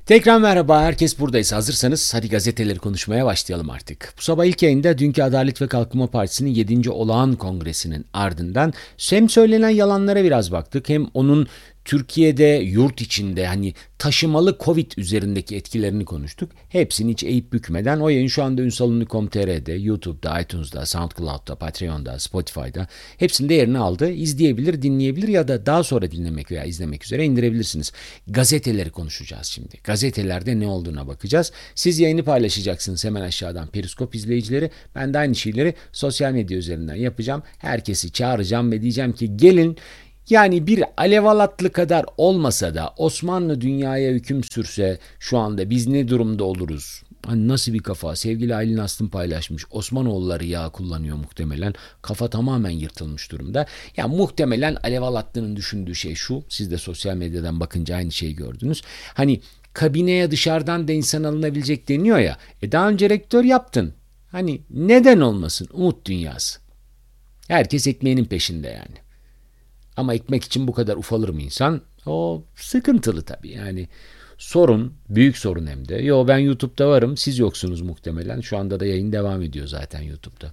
Tekrar merhaba, herkes buradaysa hazırsanız hadi gazeteleri konuşmaya başlayalım artık. Bu sabah ilk yayında dünkü Adalet ve Kalkınma Partisi'nin 7. Olağan Kongresi'nin ardından hem söylenen yalanlara biraz baktık hem onun Türkiye'de yurt içinde taşımalı Covid üzerindeki etkilerini konuştuk. Hepsini hiç eğip bükmeden o yayın şu anda ünsaluni.com.tr'de, YouTube'da, iTunes'da, SoundCloud'da, Patreon'da, Spotify'da hepsinde yerini aldı. İzleyebilir, dinleyebilir ya da daha sonra dinlemek veya izlemek üzere indirebilirsiniz. Gazeteleri konuşacağız şimdi. Gazetelerde ne olduğuna bakacağız. Siz yayını paylaşacaksınız hemen aşağıdan Periskop izleyicileri. Ben de aynı şeyleri sosyal medya üzerinden yapacağım. Herkesi çağıracağım ve diyeceğim ki gelin. Yani bir Alev Alatlı kadar olmasa da Osmanlı dünyaya hüküm sürse şu anda biz ne durumda oluruz? Hani nasıl bir kafa? Sevgili Aylin Aslım paylaşmış. Osmanoğulları yağ kullanıyor muhtemelen. Kafa tamamen yırtılmış durumda. Ya muhtemelen Alev Alatlı'nın düşündüğü şey şu. Siz de sosyal medyadan bakınca aynı şeyi gördünüz. Hani kabineye dışarıdan da insan alınabilecek deniyor ya. Daha önce rektör yaptın. Hani neden olmasın? Umut dünyası. Herkes ekmeğinin peşinde yani. Ama ekmek için bu kadar ufalır mı insan? O sıkıntılı tabii yani. Sorun, büyük sorun hem de. Yo, ben YouTube'da varım, siz yoksunuz muhtemelen. Şu anda da yayın devam ediyor zaten YouTube'da.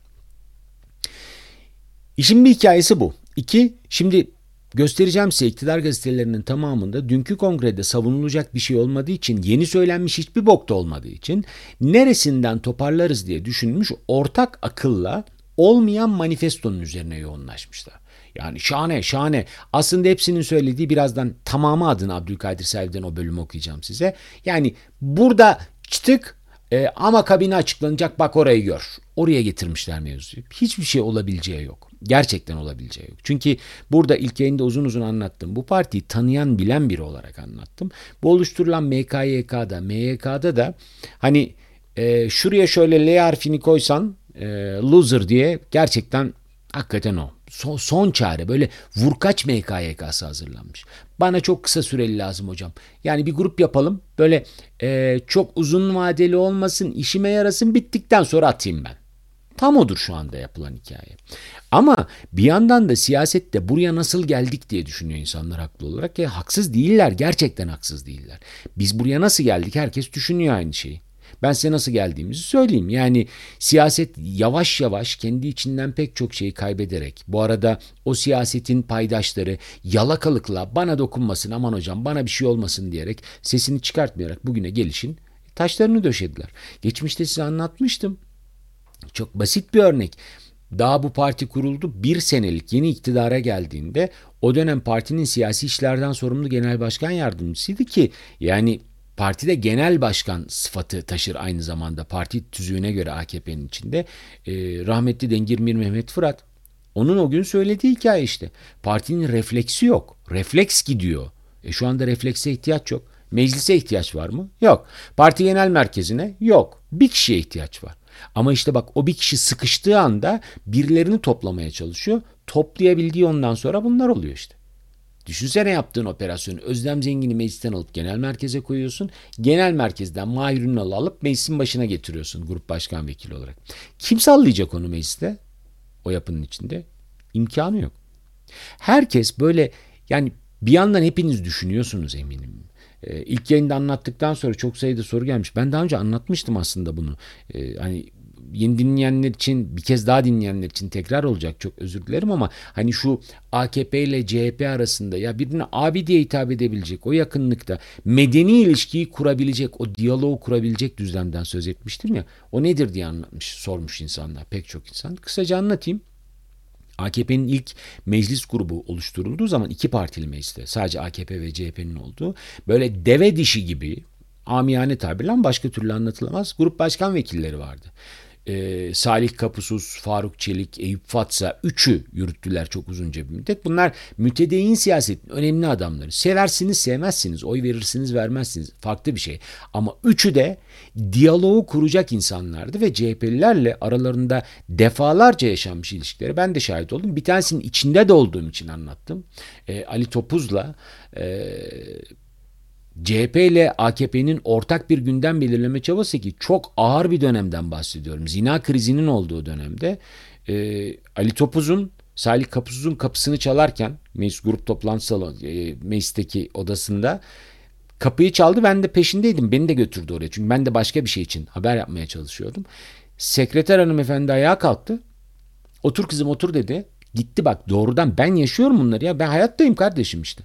İşin bir hikayesi bu. İki, şimdi göstereceğim size iktidar gazetelerinin tamamında dünkü kongrede savunulacak bir şey olmadığı için, yeni söylenmiş hiçbir bok da olmadığı için neresinden toparlarız diye düşünmüş, ortak akılla olmayan manifestonun üzerine yoğunlaşmışlar. Yani şahane şahane. Aslında hepsinin söylediği, birazdan tamamı adına Abdülkadir Selvi'den o bölümü okuyacağım size. Yani burada çıtık ama kabine açıklanacak, bak orayı gör. Oraya getirmişler mevzuyu. Hiçbir şey olabileceği yok. Gerçekten olabileceği yok. Çünkü burada ilk yayında uzun uzun anlattım. Bu partiyi tanıyan bilen biri olarak anlattım. Bu oluşturulan MKYK'da, MYK'da da hani şuraya şöyle L harfini koysan loser diye, gerçekten hakikaten o. Son çare, böyle vurkaç MKYK'sı hazırlanmış. Bana çok kısa süreli lazım hocam. Yani bir grup yapalım. Böyle çok uzun vadeli olmasın, işime yarasın, bittikten sonra atayım ben. Tam odur şu anda yapılan hikaye. Ama bir yandan da siyasette buraya nasıl geldik diye düşünüyor insanlar haklı olarak. Haksız değiller, gerçekten haksız değiller. Biz buraya nasıl geldik, herkes düşünüyor aynı şeyi. Ben size nasıl geldiğimizi söyleyeyim. Yani siyaset yavaş yavaş kendi içinden pek çok şeyi kaybederek, bu arada o siyasetin paydaşları yalakalıkla bana dokunmasın, aman hocam bana bir şey olmasın diyerek, sesini çıkartmayarak bugüne gelişin taşlarını döşediler. Geçmişte size anlatmıştım. Çok basit bir örnek. Daha bu parti kuruldu, bir senelik yeni iktidara geldiğinde o dönem partinin siyasi işlerden sorumlu genel başkan yardımcısıydı ki yani partide genel başkan sıfatı taşır aynı zamanda parti tüzüğüne göre AKP'nin içinde. Rahmetli Dengirmir Mehmet Fırat. Onun o gün söylediği hikaye işte. Partinin refleksi yok. Refleks gidiyor. Şu anda reflekse ihtiyaç yok. Meclise ihtiyaç var mı? Yok. Parti genel merkezine? Yok. Bir kişiye ihtiyaç var. Ama işte bak, o bir kişi sıkıştığı anda birilerini toplamaya çalışıyor. Toplayabildiği ondan sonra bunlar oluyor işte. Düşünsene yaptığın operasyonu. Özlem Zengin'i meclisten alıp genel merkeze koyuyorsun. Genel merkezden Mahir Ünal'ı alıp meclisin başına getiriyorsun grup başkan vekili olarak. Kim sallayacak onu mecliste? O yapının içinde. İmkanı yok. Herkes böyle, yani bir yandan hepiniz düşünüyorsunuz eminim. İlk yayında anlattıktan sonra çok sayıda soru gelmiş. Ben daha önce anlatmıştım aslında bunu. Hani yeni dinleyenler için, bir kez daha dinleyenler için tekrar olacak, çok özür dilerim ama hani şu AKP ile CHP arasında ya birine abi diye hitap edebilecek, o yakınlıkta medeni ilişkiyi kurabilecek, o diyaloğu kurabilecek düzlemden söz etmiştim ya. O nedir diye sormuş insanlar, pek çok insan. Kısaca anlatayım. AKP'nin ilk meclis grubu oluşturulduğu zaman iki partili mecliste, sadece AKP ve CHP'nin olduğu, böyle deve dişi gibi, amiyane tabirle başka türlü anlatılamaz, grup başkan vekilleri vardı. Salih Kapusuz, Faruk Çelik, Eyüp Fatsa, üçü yürüttüler çok uzunca bir müddet. Bunlar mütedeyyin siyasetin önemli adamları. Seversiniz, sevmezsiniz, oy verirsiniz, vermezsiniz, farklı bir şey. Ama üçü de diyaloğu kuracak insanlardı ve CHP'lilerle aralarında defalarca yaşanmış ilişkileri ben de şahit oldum. Bir tanesinin içinde de olduğum için anlattım. Ali Topuz'la CHP ile AKP'nin ortak bir gündem belirleme çabası, ki çok ağır bir dönemden bahsediyorum. Zina krizinin olduğu dönemde Ali Topuz'un Salih Kapusuz'un kapısını çalarken meclis grup toplantı salonu, meclisteki odasında Kapıyı çaldı, ben de peşindeydim. Beni de götürdü oraya. Çünkü ben de başka bir şey için haber yapmaya çalışıyordum. Sekreter hanımefendi ayağa kalktı. Otur kızım otur dedi. Gitti bak, doğrudan ben yaşıyorum bunları ya. Ben hayattayım kardeşim işte.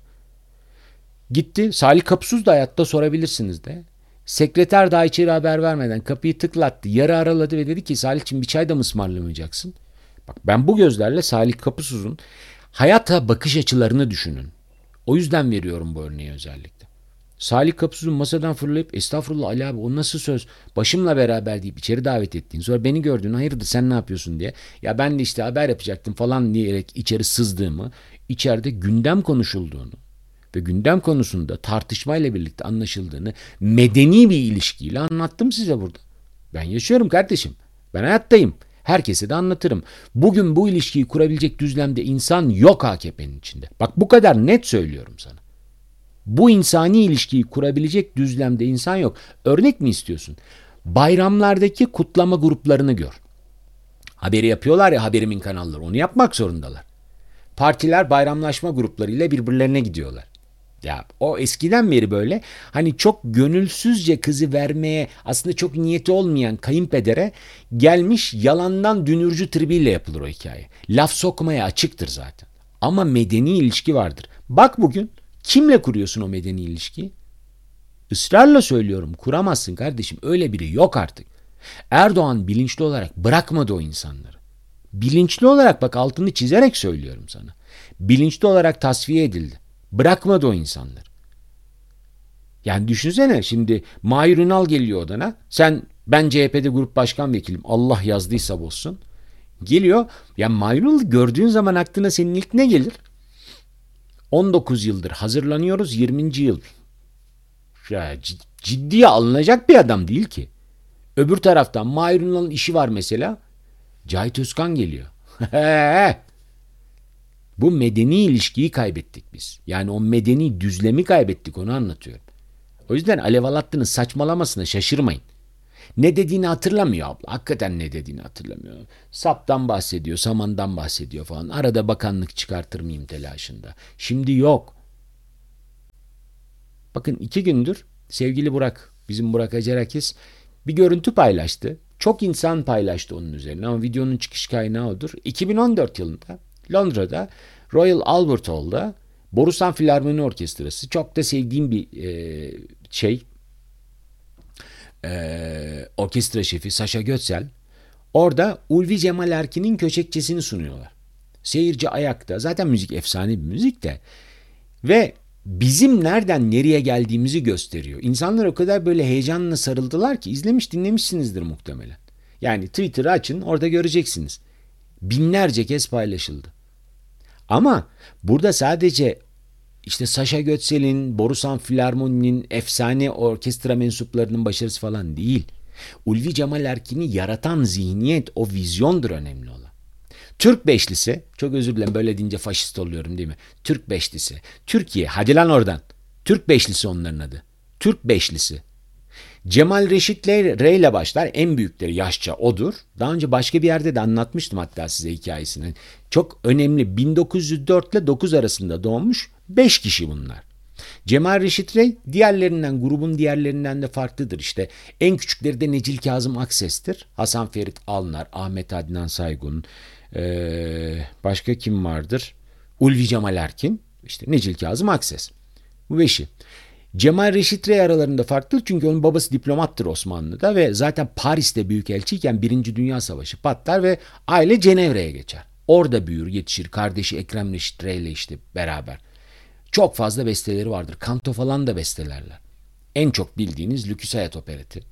Gitti. Salih Kapusuz da hayatta, sorabilirsiniz de. Sekreter daha içeri haber vermeden kapıyı tıklattı. Yarı araladı ve dedi ki Salih'ciğim bir çay da mı ısmarlamayacaksın? Bak, ben bu gözlerle Salih Kapusuz'un hayata bakış açılarını düşünün. O yüzden veriyorum bu örneği özellikle. Salih Kapusuz'un masadan fırlayıp estağfurullah Ali abi o nasıl söz, başımla beraber deyip içeri davet ettiğin, sonra beni gördün hayırdır sen ne yapıyorsun diye, ya ben de işte haber yapacaktım falan diyerek içeri sızdığımı, içeride gündem konuşulduğunu ve gündem konusunda tartışmayla birlikte anlaşıldığını medeni bir ilişkiyle anlattım size burada. Ben yaşıyorum kardeşim. Ben hayattayım. Herkese de anlatırım. Bugün bu ilişkiyi kurabilecek düzlemde insan yok AKP'nin içinde. Bak bu kadar net söylüyorum sana. Bu insani ilişkiyi kurabilecek düzlemde insan yok. Örnek mi istiyorsun? Bayramlardaki kutlama gruplarını gör. Haberi yapıyorlar ya haberimin kanalları. Onu yapmak zorundalar. Partiler bayramlaşma gruplarıyla birbirlerine gidiyorlar. Ya o eskiden beri böyle, hani çok gönülsüzce kızı vermeye aslında çok niyeti olmayan kayınpedere gelmiş yalandan dünürcü tribiyle yapılır o hikaye. Laf sokmaya açıktır zaten. Ama medeni ilişki vardır. Bak bugün kimle kuruyorsun o medeni ilişkiyi? Israrla söylüyorum, kuramazsın kardeşim. Öyle biri yok artık. Erdoğan bilinçli olarak bırakmadı o insanları. Bilinçli olarak, bak altını çizerek söylüyorum sana. Bilinçli olarak tasfiye edildi. Bırakmadı o insanları. Yani düşünsene şimdi Mahir Ünal geliyor odana. Ben CHP'de grup başkan vekilim. Allah yazdıysa bozsun. Geliyor. Ya Mahir Ünal'ı gördüğün zaman aklına senin ilk ne gelir? 19 yıldır hazırlanıyoruz, 20. yıl. Ya ciddiye alınacak bir adam değil ki. Öbür taraftan Mahir Ünal'ın işi var mesela. Cahit Özkan geliyor. Bu medeni ilişkiyi kaybettik biz. Yani o medeni düzlemi kaybettik, onu anlatıyorum. O yüzden Alev Alatlı'nın saçmalamasına şaşırmayın. Ne dediğini hatırlamıyor abla. Hakikaten ne dediğini hatırlamıyor. Saptan bahsediyor, samandan bahsediyor falan. Arada bakanlık çıkartır mıyım telaşında. Şimdi yok. Bakın 2 gündür sevgili Burak, bizim Burak Acerakis bir görüntü paylaştı. Çok insan paylaştı onun üzerine ama videonun çıkış kaynağı odur. 2014 yılında Londra'da Royal Albert Hall'da Borusan Filarmoni Orkestrası, çok da sevdiğim bir orkestra şefi Sasha Götsel, orada Ulvi Cemal Erkin'in Köçekçesini sunuyorlar. Seyirci ayakta. Zaten müzik efsane bir müzik de. Ve bizim nereden nereye geldiğimizi gösteriyor. İnsanlar o kadar böyle heyecanla sarıldılar ki, izlemiş dinlemişsinizdir muhtemelen. Yani Twitter'ı açın, orada göreceksiniz. Binlerce kez paylaşıldı. Ama burada sadece işte Sasha Götzel'in, Borusan Filarmoni'nin, efsane orkestra mensuplarının başarısı falan değil. Ulvi Cemal Erkin'i yaratan zihniyet, o vizyondur önemli olan. Türk Beşlisi, çok özür dilerim böyle deyince faşist oluyorum değil mi? Türk Beşlisi. Türkiye, hadi lan oradan. Türk Beşlisi onların adı. Türk Beşlisi. Cemal Reşit Rey ile başlar. En büyükleri yaşça odur. Daha önce başka bir yerde de anlatmıştım hatta size hikayesini. Çok önemli. 1904 ile 9 arasında doğmuş 5 kişi bunlar. Cemal Reşit Rey diğerlerinden, grubun diğerlerinden de farklıdır. İşte en küçükleri de Necil Kazım Akses'tir. Hasan Ferit Alnar, Ahmet Adnan Saygun, başka kim vardır? Ulvi Cemal Erkin, işte Necil Kazım Akses. Bu 5'i. Cemal Reşit Rey aralarında farklı çünkü onun babası diplomattır Osmanlı'da ve zaten Paris'te büyükelçiyken 1. Dünya Savaşı patlar ve aile Cenevre'ye geçer. Orada büyür, yetişir. Kardeşi Ekrem Reşit Rey ile işte beraber. Çok fazla besteleri vardır. Kanto falan da bestelerler. En çok bildiğiniz Lüküs Hayat Opereti.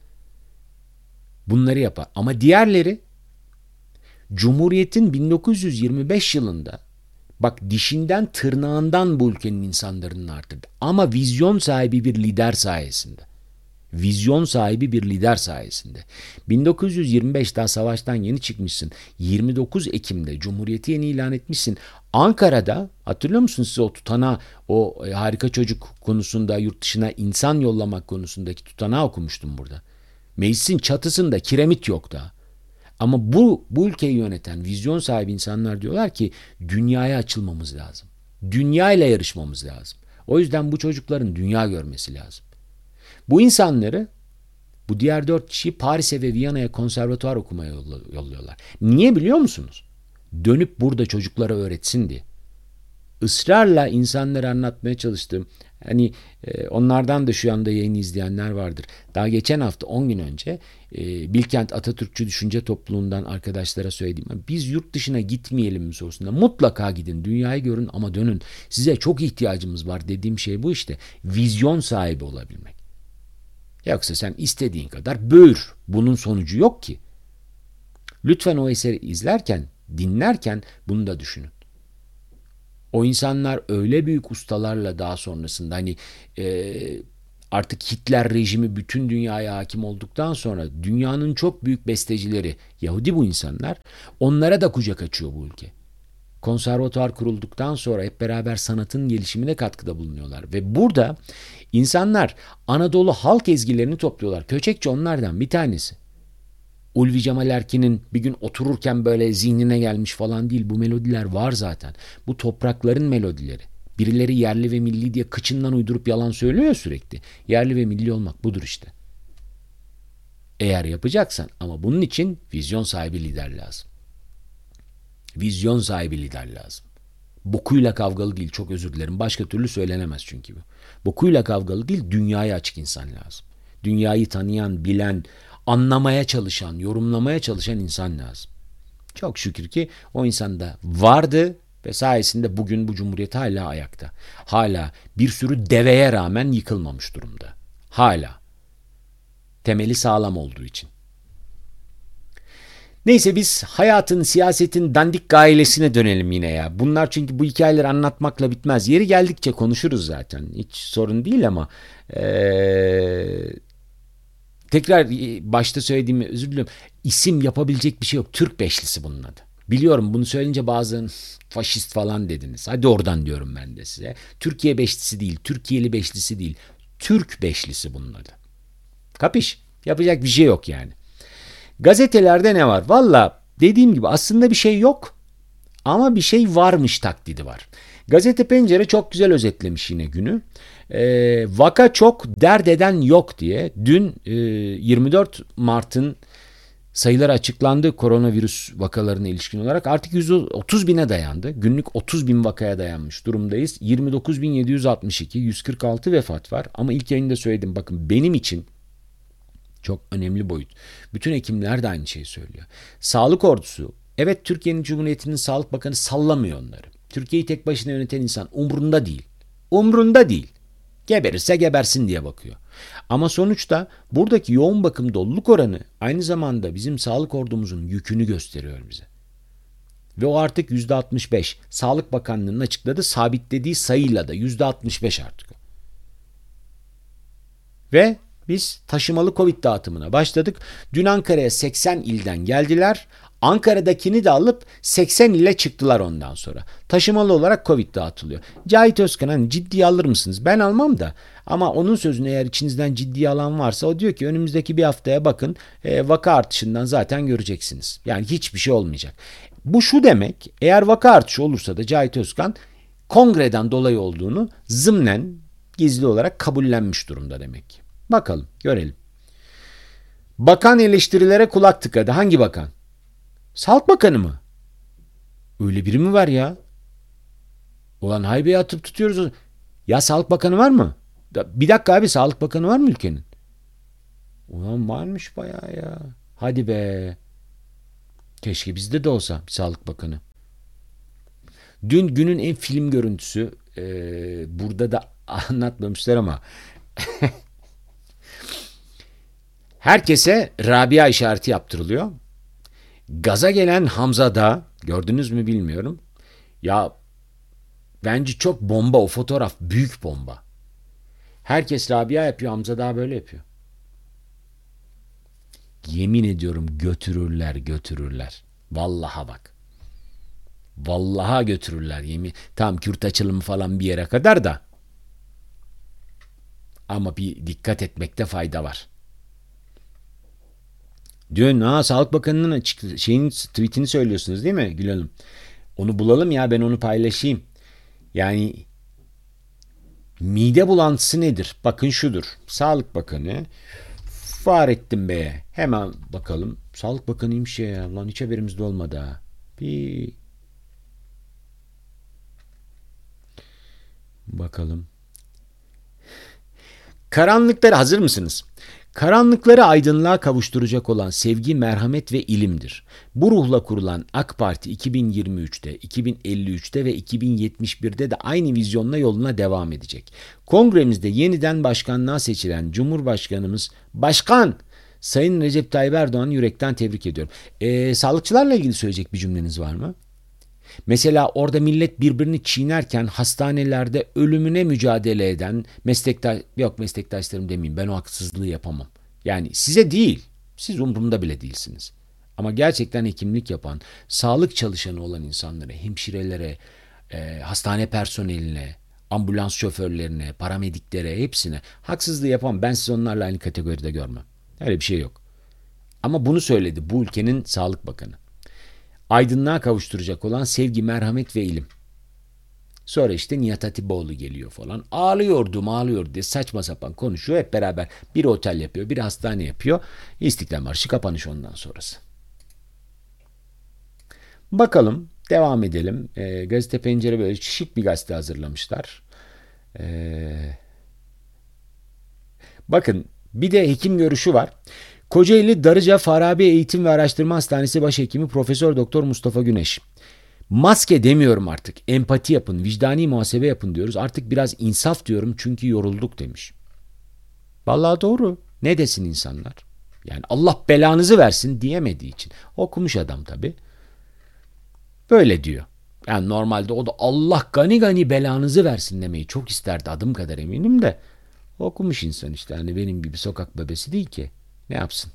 Bunları yapar. Ama diğerleri Cumhuriyet'in 1925 yılında, bak dişinden tırnağından bu ülkenin insanlarını artırdı. Ama vizyon sahibi bir lider sayesinde. Vizyon sahibi bir lider sayesinde. 1925 daha savaştan yeni çıkmışsın. 29 Ekim'de Cumhuriyeti yeni ilan etmişsin. Ankara'da hatırlıyor musunuz siz o tutanağı, o harika çocuk konusunda yurt dışına insan yollamak konusundaki tutanağı okumuştum burada. Meclisin çatısında kiremit yok daha. Ama bu ülkeyi yöneten vizyon sahibi insanlar diyorlar ki dünyaya açılmamız lazım. Dünya ile yarışmamız lazım. O yüzden bu çocukların dünya görmesi lazım. Bu insanları, bu diğer 4 kişiyi Paris'e ve Viyana'ya konservatuvar okumaya yolluyorlar. Niye biliyor musunuz? Dönüp burada çocuklara öğretsin diye. Israrla insanlara anlatmaya çalıştım. Hani onlardan da şu anda yayını izleyenler vardır. Daha geçen hafta 10 gün önce Bilkent Atatürkçü Düşünce Topluluğundan arkadaşlara söyledim. Biz yurt dışına gitmeyelim mi sorusunda mutlaka gidin, dünyayı görün ama dönün. Size çok ihtiyacımız var dediğim şey bu işte. Vizyon sahibi olabilmek. Yoksa sen istediğin kadar böğür. Bunun sonucu yok ki. Lütfen o eseri izlerken, dinlerken bunu da düşünün. O insanlar öyle büyük ustalarla daha sonrasında hani artık Hitler rejimi bütün dünyaya hakim olduktan sonra dünyanın çok büyük bestecileri Yahudi bu insanlar, onlara da kucak açıyor bu ülke. Konservatuvar kurulduktan sonra hep beraber sanatın gelişimine katkıda bulunuyorlar ve burada insanlar Anadolu halk ezgilerini topluyorlar. Köçekçi onlardan bir tanesi. Ulvi Cemal Erkin'in bir gün otururken böyle zihnine gelmiş falan değil. Bu melodiler var zaten. Bu toprakların melodileri. Birileri yerli ve milli diye kıçından uydurup yalan söylüyor ya sürekli. Yerli ve milli olmak budur işte. Eğer yapacaksan ama bunun için vizyon sahibi lider lazım. Vizyon sahibi lider lazım. Bokuyla kavgalı değil, çok özür dilerim. Başka türlü söylenemez çünkü bu. Bokuyla kavgalı değil, dünyaya açık insan lazım. Dünyayı tanıyan, bilen, anlamaya çalışan, yorumlamaya çalışan insan lazım. Çok şükür ki o insan da vardı ve sayesinde bugün bu cumhuriyet hala ayakta. Hala bir sürü deveye rağmen yıkılmamış durumda. Hala. Temeli sağlam olduğu için. Neyse biz hayatın, siyasetin dandik gailesine dönelim yine ya. Bunlar çünkü bu hikayeleri anlatmakla bitmez. Yeri geldikçe konuşuruz zaten. Hiç sorun değil ama tekrar başta söylediğimi özür diliyorum. İsim yapabilecek bir şey yok. Türk Beşlisi bunun adı. Biliyorum bunu söyleyince bazen faşist falan dediniz. Hadi oradan diyorum ben de size. Türkiye Beşlisi değil, Türkiye'li Beşlisi değil. Türk Beşlisi bunun adı. Kapış? Yapacak bir şey yok yani. Gazetelerde ne var? Valla dediğim gibi aslında bir şey yok ama bir şey varmış taklidi var. Gazete Pencere çok güzel özetlemiş yine günü. Vaka çok, dert eden yok diye. Dün 24 Mart'ın sayıları açıklandı koronavirüs vakalarına ilişkin olarak. Artık 130 bine dayandı. Günlük 30 bin vakaya dayanmış durumdayız. 29.762, 146 vefat var. Ama ilk yayında söyledim bakın benim için çok önemli boyut. Bütün hekimler de aynı şeyi söylüyor. Sağlık ordusu, evet Türkiye'nin Cumhuriyeti'nin Sağlık Bakanı sallamıyor onları. Türkiye'yi tek başına yöneten insan umrunda değil. Umrunda değil. Geberirse gebersin diye bakıyor. Ama sonuçta buradaki yoğun bakım doluluk oranı aynı zamanda bizim sağlık ordumuzun yükünü gösteriyor bize. Ve o artık %65. Sağlık Bakanlığı'nın açıkladığı sabitlediği sayıyla da %65 artık o. Ve biz taşımalı Covid dağıtımına başladık. Dün Ankara'ya 80 ilden geldiler. Ankara'dakini de alıp 80 ile çıktılar ondan sonra. Taşımalı olarak Covid dağıtılıyor. Cahit Özkan hani ciddiye alır mısınız? Ben almam da. Ama onun sözünü eğer içinizden ciddiye alan varsa o diyor ki önümüzdeki bir haftaya bakın vaka artışından zaten göreceksiniz. Yani hiçbir şey olmayacak. Bu şu demek eğer vaka artışı olursa da Cahit Özkan kongreden dolayı olduğunu zımnen gizli olarak kabullenmiş durumda demek ki. Bakalım, görelim. Bakan eleştirilere kulak tıkadı. Hangi bakan? Sağlık Bakanı mı? Öyle biri mi var ya? Ulan haybeyi atıp tutuyoruz. Ya Sağlık Bakanı var mı? Bir dakika abi Sağlık Bakanı var mı ülkenin? Ulan varmış bayağı ya. Hadi be. Keşke bizde de olsa bir Sağlık Bakanı. Dün günün en film görüntüsü burada da anlatmamışlar ama herkese Rabia işareti yaptırılıyor. Gaza gelen Hamza Dağ, gördünüz mü bilmiyorum. Ya bence çok bomba o fotoğraf, büyük bomba. Herkes Rabia yapıyor, Hamza Dağ böyle yapıyor. Yemin ediyorum götürürler. Vallaha bak. Vallaha götürürler yemin. Tam Kürt açılımı falan bir yere kadar da. Ama bir dikkat etmekte fayda var. Dün Sağlık Bakanı'nın tweetini söylüyorsunuz değil mi Gül Hanım? Onu bulalım ya ben onu paylaşayım. Yani Mide bulantısı nedir? Bakın şudur. Sağlık Bakanı Fahrettin Bey'e hemen bakalım. Sağlık Bakanıymış ya. Lan hiç haberimizde olmadı ha. Bir bakalım. Karanlıkları hazır mısınız? Karanlıkları aydınlığa kavuşturacak olan sevgi, merhamet ve ilimdir. Bu ruhla kurulan AK Parti 2023'te, 2053'te ve 2071'de de aynı vizyonla yoluna devam edecek. Kongremizde yeniden başkanlığa seçilen Cumhurbaşkanımız Başkan Sayın Recep Tayyip Erdoğan'ı yürekten tebrik ediyorum. Sağlıkçılarla ilgili söyleyecek bir cümleniz var mı? Mesela orada millet birbirini çiğnerken hastanelerde ölümüne mücadele eden meslektaşlarım demeyeyim, ben o haksızlığı yapamam. Yani size değil, siz umurumda bile değilsiniz. Ama gerçekten hekimlik yapan, sağlık çalışanı olan insanlara, hemşirelere, hastane personeline, ambulans şoförlerine, paramediklere, hepsine haksızlığı yapan, ben sizi onlarla aynı kategoride görmem. Öyle bir şey yok. Ama bunu söyledi bu ülkenin Sağlık Bakanı. Aydınlığa kavuşturacak olan sevgi, merhamet ve ilim. Sonra işte Nihat Hatipoğlu geliyor falan. Ağlıyor diye saçma sapan konuşuyor. Hep beraber bir otel yapıyor, bir hastane yapıyor. İstiklal Marşı kapanış ondan sonrası. Bakalım, devam edelim. Gazete Pencere böyle şık bir gazete hazırlamışlar. Bakın bir de hekim görüşü var. Kocaeli Darıca Farabi Eğitim ve Araştırma Hastanesi Başhekimi Profesör Doktor Mustafa Güneş. Maske demiyorum artık. Empati yapın, vicdani muhasebe yapın diyoruz. Artık biraz insaf diyorum çünkü yorulduk demiş. Vallahi doğru. Ne desin insanlar? Yani Allah belanızı versin diyemediği için. Okumuş adam tabii. Böyle diyor. Yani normalde o da Allah gani gani belanızı versin demeyi çok isterdi, adım kadar eminim de. Okumuş insan işte. Hani benim gibi sokak bebesi değil ki. Ne yapsın?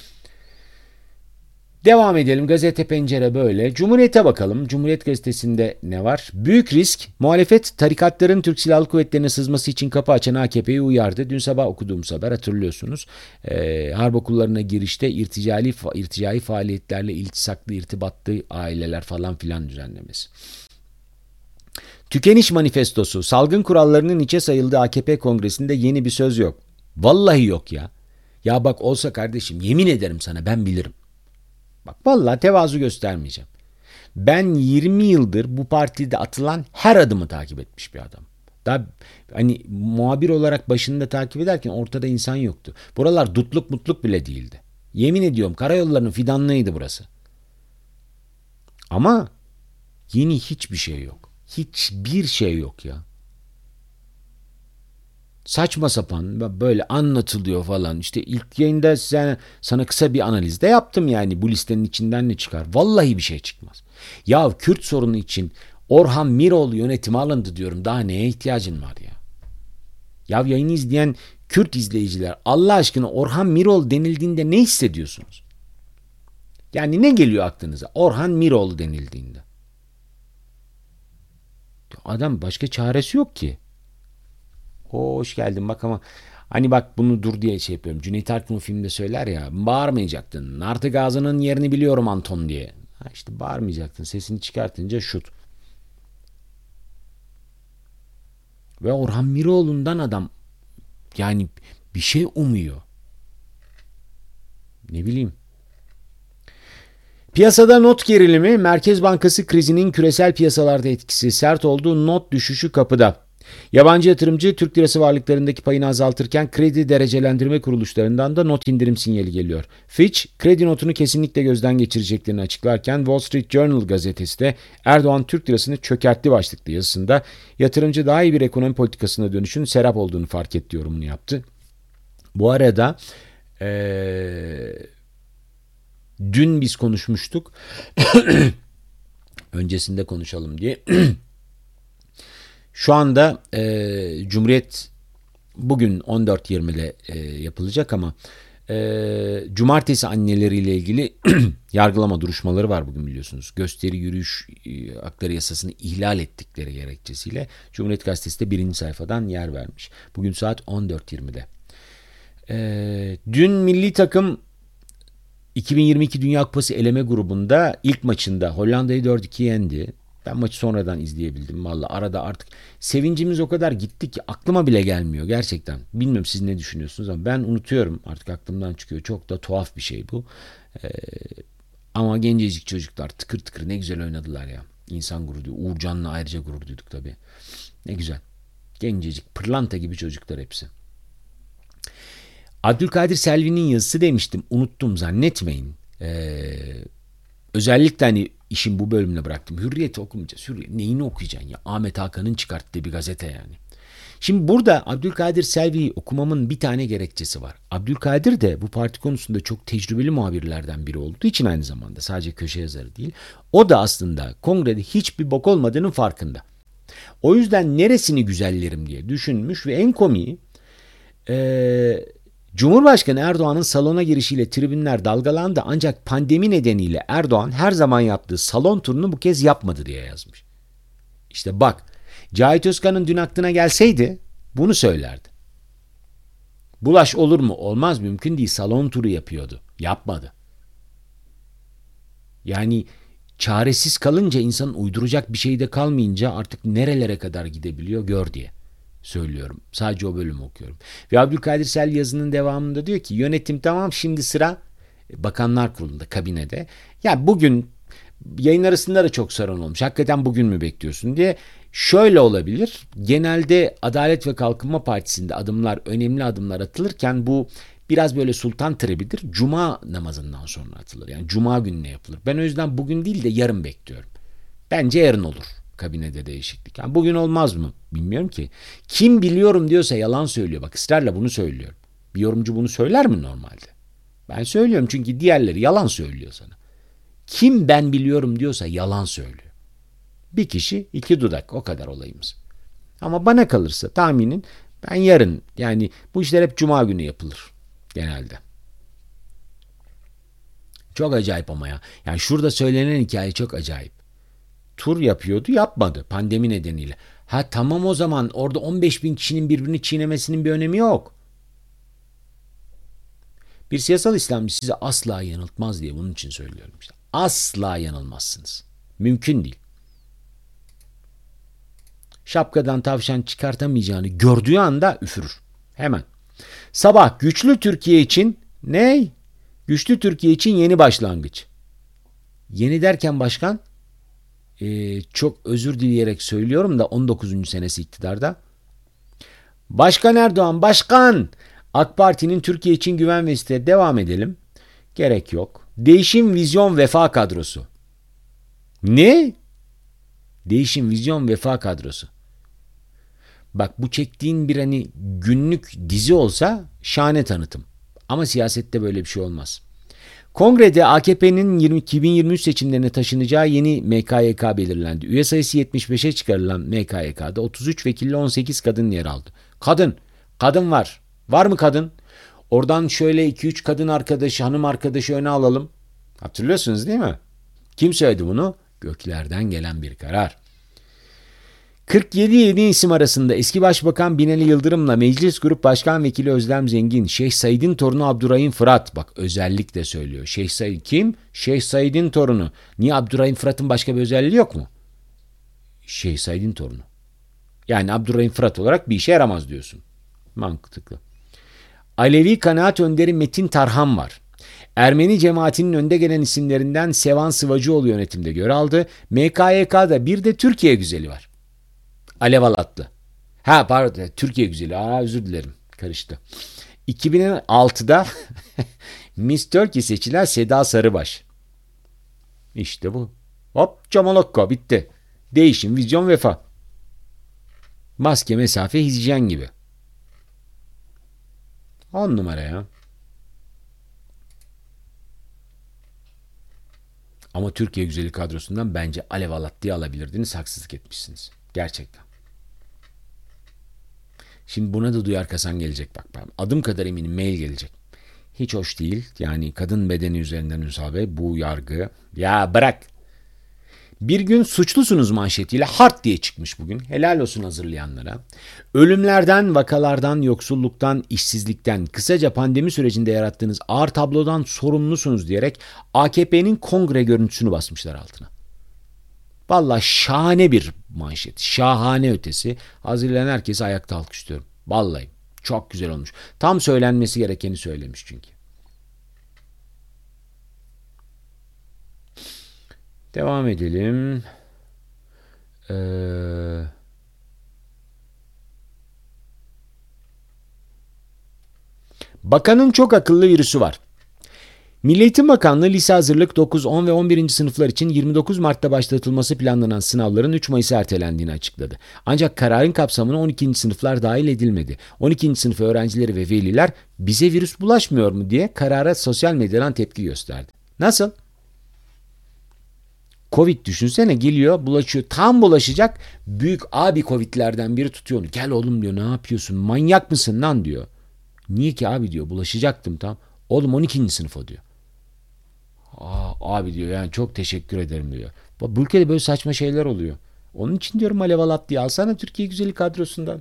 Devam edelim. Gazete Pencere böyle. Cumhuriyet'e bakalım. Cumhuriyet Gazetesi'nde ne var? Büyük risk. Muhalefet tarikatların Türk Silahlı Kuvvetleri'ne sızması için kapı açan AKP'yi uyardı. Dün sabah okuduğumuz haber hatırlıyorsunuz. Harp okullarına girişte irticai faaliyetlerle iltisaklı, irtibatlı aileler falan filan düzenlemesi. Tükeniş manifestosu. Salgın kurallarının içe sayıldığı AKP kongresinde yeni bir söz yok. Vallahi yok ya. Ya bak olsa kardeşim, yemin ederim sana, ben bilirim. Bak vallahi tevazu göstermeyeceğim. Ben 20 yıldır bu partide atılan her adımı takip etmiş bir adam. Daha hani muhabir olarak başında takip ederken ortada insan yoktu. Buralar dutluk mutluk bile değildi. Yemin ediyorum karayollarının fidanlığıydı burası. Ama yeni hiçbir şey yok. Hiçbir şey yok ya. Saçma sapan böyle anlatılıyor falan. İşte ilk yayında sana kısa bir analiz de yaptım yani bu listenin içinden ne çıkar. Vallahi bir şey çıkmaz. Ya Kürt sorunu için Orhan Miroğlu yönetime alındı diyorum. Daha neye ihtiyacın var ya? Ya yayını izleyen Kürt izleyiciler, Allah aşkına Orhan Miroğlu denildiğinde ne hissediyorsunuz? Yani ne geliyor aklınıza Orhan Miroğlu denildiğinde? Adam başka çaresi yok ki. Hoş geldin bak ama hani bak bunu dur diye şey yapıyorum. Cüneyt Arkın filmde söyler ya, bağırmayacaktın. Artık ağzının yerini biliyorum Anton diye. Ha işte bağırmayacaktın. Sesini çıkartınca şut. Ve Orhan Miroğlu'ndan adam yani bir şey umuyor. Ne bileyim. Piyasada not gerilimi, Merkez Bankası krizinin küresel piyasalarda etkisi, sert olduğu not düşüşü kapıda. Yabancı yatırımcı Türk lirası varlıklarındaki payını azaltırken kredi derecelendirme kuruluşlarından da not indirim sinyali geliyor. Fitch, kredi notunu kesinlikle gözden geçireceklerini açıklarken Wall Street Journal gazetesi de Erdoğan Türk lirasını çökertti başlıklı yazısında yatırımcı daha iyi bir ekonomi politikasına dönüşün serap olduğunu fark etti yorumunu yaptı. Bu arada dün biz konuşmuştuk. Öncesinde konuşalım diye. Şu anda Cumhuriyet bugün 14.20'de yapılacak ama cumartesi anneleriyle ilgili yargılama duruşmaları var bugün biliyorsunuz. Gösteri yürüyüş hakları yasasını ihlal ettikleri gerekçesiyle Cumhuriyet Gazetesi de birinci sayfadan yer vermiş. Bugün saat 14.20'de. Dün milli takım 2022 Dünya Kupası eleme grubunda ilk maçında Hollanda'yı 4-2 yendi. Ben maçı sonradan izleyebildim. Vallahi arada artık sevincimiz o kadar gitti ki aklıma bile gelmiyor gerçekten. Bilmiyorum siz ne düşünüyorsunuz ama ben unutuyorum. Artık aklımdan çıkıyor. Çok da tuhaf bir şey bu. Ee, Ama gencecik çocuklar tıkır tıkır ne güzel oynadılar ya. İnsan gurur duyuyor. Uğurcan'la ayrıca gurur duyduk tabii. Ne güzel. Gencecik pırlanta gibi çocuklar hepsi. Abdülkadir Selvi'nin yazısı demiştim. Unuttum zannetmeyin. Özellikle hani işin bu bölümüne bıraktım. Hürriyet'i okumayacağız. Hürriyet neyini okuyacaksın ya? Ahmet Hakan'ın çıkarttığı bir gazete yani. Şimdi burada Abdülkadir Selvi'yi okumamın bir tane gerekçesi var. Abdülkadir de bu parti konusunda çok tecrübeli muhabirlerden biri olduğu için aynı zamanda sadece köşe yazarı değil. O da aslında kongrede hiçbir bok olmadığının farkında. O yüzden neresini güzellerim diye düşünmüş ve en komiği Cumhurbaşkanı Erdoğan'ın salona girişiyle tribünler dalgalandı ancak pandemi nedeniyle Erdoğan her zaman yaptığı salon turunu bu kez yapmadı diye yazmış. İşte bak Cahit Özkan'ın dün aklına gelseydi bunu söylerdi. Bulaş olur mu? Olmaz, mümkün değil, salon turu yapıyordu. Yapmadı. Yani çaresiz kalınca insanın uyduracak bir şey de kalmayınca artık nerelere kadar gidebiliyor gör diye söylüyorum. Sadece o bölümü okuyorum. Ve Abdülkadir Selvi yazının devamında diyor ki yönetim tamam, şimdi sıra Bakanlar Kurulu'nda, kabinede. Ya bugün yayın arasında da çok sorun olmuş. Hakikaten bugün mü bekliyorsun diye. Şöyle olabilir. Genelde Adalet ve Kalkınma Partisi'nde önemli adımlar atılırken bu biraz böyle sultan trebidir. Cuma namazından sonra atılır. Yani cuma gününe yapılır. Ben o yüzden bugün değil de yarın bekliyorum. Bence yarın olur kabinede değişiklik. Yani bugün olmaz mı? Bilmiyorum ki. Kim biliyorum diyorsa yalan söylüyor. Bak ısrarla bunu söylüyorum. Bir yorumcu bunu söyler mi normalde? Ben söylüyorum çünkü diğerleri yalan söylüyor sana. Kim ben biliyorum diyorsa yalan söylüyor. Bir kişi iki dudak, o kadar olayımız. Ama bana kalırsa tahminin ben yarın, yani bu işler hep cuma günü yapılır genelde. Çok acayip ama ya. Yani şurada söylenen hikaye çok acayip. Tur yapıyordu, yapmadı pandemi nedeniyle. Ha tamam, o zaman orada 15 bin kişinin birbirini çiğnemesinin bir önemi yok. Bir siyasal İslamcı size asla yanıltmaz diye bunun için söylüyorum işte. Asla yanılmazsınız. Mümkün değil. Şapkadan tavşan çıkartamayacağını gördüğü anda üfürür. Hemen. Sabah güçlü Türkiye için ne? Güçlü Türkiye için yeni başlangıç. Yeni derken başkan çok özür dileyerek söylüyorum da 19. senesi iktidarda. Başkan Erdoğan, başkan! AK Parti'nin Türkiye için güven ve isteğe devam edelim. Gerek yok. Değişim, vizyon, vefa kadrosu. Ne? Değişim, vizyon, vefa kadrosu. Bak bu çektiğin bir hani günlük dizi olsa şahane tanıtım. Ama siyasette böyle bir şey olmaz. Kongrede AKP'nin 2023 seçimlerine taşınacağı yeni MKYK belirlendi. Üye sayısı 75'e çıkarılan MKYK'da 33 vekille 18 kadın yer aldı. Kadın var. Var mı kadın? Oradan şöyle 2-3 kadın arkadaşı, hanım arkadaşı öne alalım. Hatırlıyorsunuz değil mi? Kim söyledi bunu? Göklerden gelen bir karar. 47 yeni isim arasında eski Başbakan Binali Yıldırım'la Meclis Grup Başkan Vekili Özlem Zengin, Şeyh Said'in torunu Abdurrahim Fırat, bak özellikle söylüyor. Şeyh Said kim? Şeyh Said'in torunu. Niye Abdurrahim Fırat'ın başka bir özelliği yok mu? Şeyh Said'in torunu. Yani Abdurrahim Fırat olarak bir işe yaramaz diyorsun. Mantıklı. Alevi kanaat önderi Metin Tarhan var. Ermeni cemaatinin önde gelen isimlerinden Sevan Sıvacıoğlu yönetimde görev aldı. MKYK'da bir de Türkiye güzeli var. Alev Alatlı. Ha pardon, Türkiye güzeli. Özür dilerim. Karıştı. 2006'da Miss Turkey seçilen Seda Sarıbaş. İşte bu. Hop Camolokko bitti. Değişim, vizyon, vefa. Maske, mesafe, hijyen gibi. 10 numara ya. Ama Türkiye güzeli kadrosundan bence Alev Alatlı'yı alabilirdiniz. Haksızlık etmişsiniz. Gerçekten. Şimdi buna da duyar kasan gelecek bak. Adım kadar eminim mail gelecek. Hiç hoş değil. Yani kadın bedeni üzerinden müsaade bu yargı. Ya bırak. Bir gün suçlusunuz manşetiyle hart diye çıkmış bugün. Helal olsun hazırlayanlara. Ölümlerden, vakalardan, yoksulluktan, işsizlikten, kısaca pandemi sürecinde yarattığınız ağır tablodan sorumlusunuz diyerek AKP'nin kongre görüntüsünü basmışlar altına. Vallahi şahane bir manşet. Şahane ötesi. Hazırlayan herkese ayakta alkışlıyorum. Vallahi çok güzel olmuş. Tam söylenmesi gerekeni söylemiş çünkü. Devam edelim. Bakanın çok akıllı virüsü var. Milli Eğitim Bakanlığı lise hazırlık 9, 10 ve 11. sınıflar için 29 Mart'ta başlatılması planlanan sınavların 3 Mayıs'a ertelendiğini açıkladı. Ancak kararın kapsamına 12. sınıflar dahil edilmedi. 12. sınıf öğrencileri ve veliler bize virüs bulaşmıyor mu diye karara sosyal medyadan tepki gösterdi. Nasıl? Covid düşünsene, geliyor, bulaşıyor. Tam bulaşacak, büyük abi Covid'lerden biri tutuyor onu. Gel oğlum diyor, ne yapıyorsun, manyak mısın lan diyor. Niye ki abi diyor, bulaşacaktım tam. Oğlum 12. sınıf o diyor. Abi diyor, yani çok teşekkür ederim diyor. Bu ülkede böyle saçma şeyler oluyor. Onun için diyorum Alev Alat diye alsana Türkiye güzeli kadrosundan.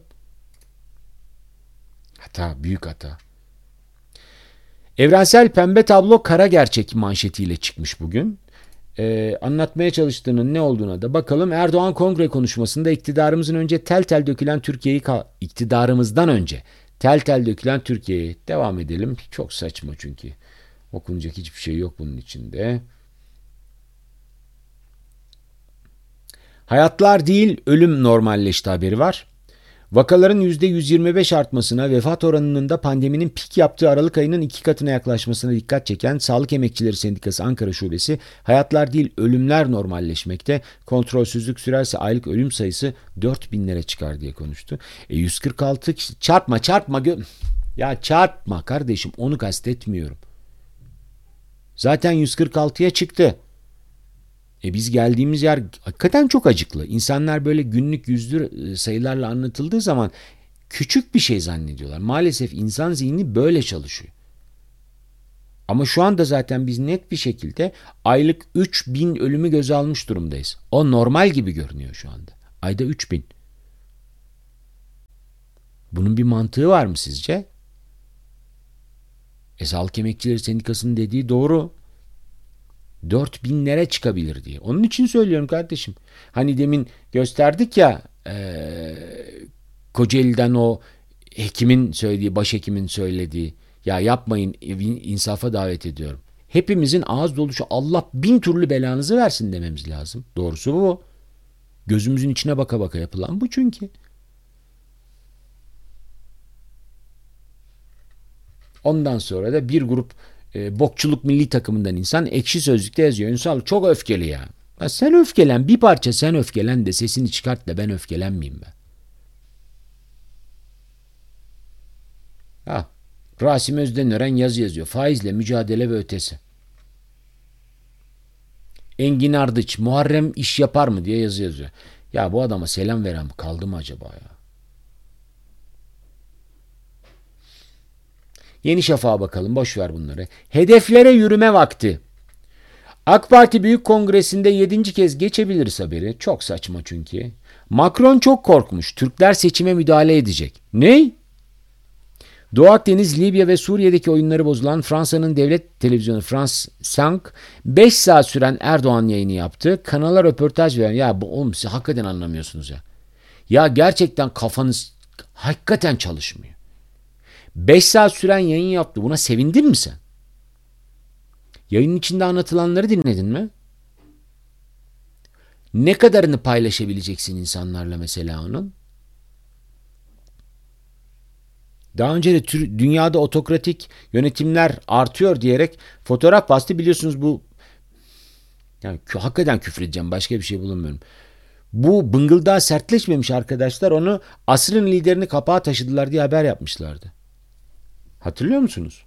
Hata, büyük hata. Evrensel Pembe Tablo Kara Gerçek manşetiyle çıkmış bugün. Anlatmaya çalıştığının ne olduğuna da bakalım. Erdoğan kongre konuşmasında iktidarımızdan önce tel tel dökülen Türkiye'yi devam edelim. Çok saçma çünkü. Okunacak hiçbir şey yok bunun içinde. Hayatlar değil ölüm normalleşti haberi var. Vakaların %125 artmasına, vefat oranının da pandeminin pik yaptığı Aralık ayının 2 katına yaklaşmasına dikkat çeken Sağlık Emekçileri Sendikası Ankara Şubesi, hayatlar değil ölümler normalleşmekte, kontrolsüzlük sürerse aylık ölüm sayısı 4000'lere çıkar diye konuştu. 146 kişi, çarpma ya çarpma kardeşim, onu kastetmiyorum. Zaten 146'ya çıktı. Biz geldiğimiz yer hakikaten çok acıklı. İnsanlar böyle günlük yüzlü sayılarla anlatıldığı zaman küçük bir şey zannediyorlar. Maalesef insan zihni böyle çalışıyor. Ama şu anda zaten biz net bir şekilde aylık 3000 ölümü göze almış durumdayız. O normal gibi görünüyor şu anda. Ayda 3000. Bunun bir mantığı var mı sizce? Sağlık Emekçileri Sendikası'nın dediği doğru. 4000'lere çıkabilir diye. Onun için söylüyorum kardeşim. Hani demin gösterdik ya Kocaeli'den o hekimin söylediği, başhekimin söylediği. Ya yapmayın, insafa davet ediyorum. Hepimizin ağız doluşu Allah bin türlü belanızı versin dememiz lazım. Doğrusu bu. Gözümüzün içine baka baka yapılan bu çünkü. Ondan sonra da bir grup bokçuluk milli takımından insan Ekşi Sözlük'te yazıyor. Ünsal çok öfkeli ya. Sen öfkelen, bir parça sen öfkelen de sesini çıkart da ben öfkelenmeyeyim ben. Rasim Özdenören yazı yazıyor. Faizle mücadele ve ötesi. Engin Ardıç, Muharrem iş yapar mı diye yazı yazıyor. Ya bu adama selam veren kaldı mı acaba ya? Yeni Şafak'a bakalım, boş ver bunları. Hedeflere yürüme vakti. AK Parti Büyük Kongresi'nde 7. kez geçebiliriz haberi. Çok saçma çünkü. Macron çok korkmuş. Türkler seçime müdahale edecek. Ne? Doğu Akdeniz, Libya ve Suriye'deki oyunları bozulan Fransa'nın devlet televizyonu France 5 5 saat süren Erdoğan yayını yaptı. Kanala röportaj veren, ya bu oğlum siz hakikaten anlamıyorsunuz ya. Ya gerçekten kafanız hakikaten çalışmıyor. 5 saat süren yayın yaptı. Buna sevindin mi sen? Yayının içinde anlatılanları dinledin mi? Ne kadarını paylaşabileceksin insanlarla mesela onun? Daha önce de dünyada otokratik yönetimler artıyor diyerek fotoğraf bastı. Biliyorsunuz bu, yani hakikaten küfür edeceğim, başka bir şey bulunmuyorum. Bu bıngıldağı sertleşmemiş arkadaşlar onu asrın liderini kapağa taşıdılar diye haber yapmışlardı. Hatırlıyor musunuz?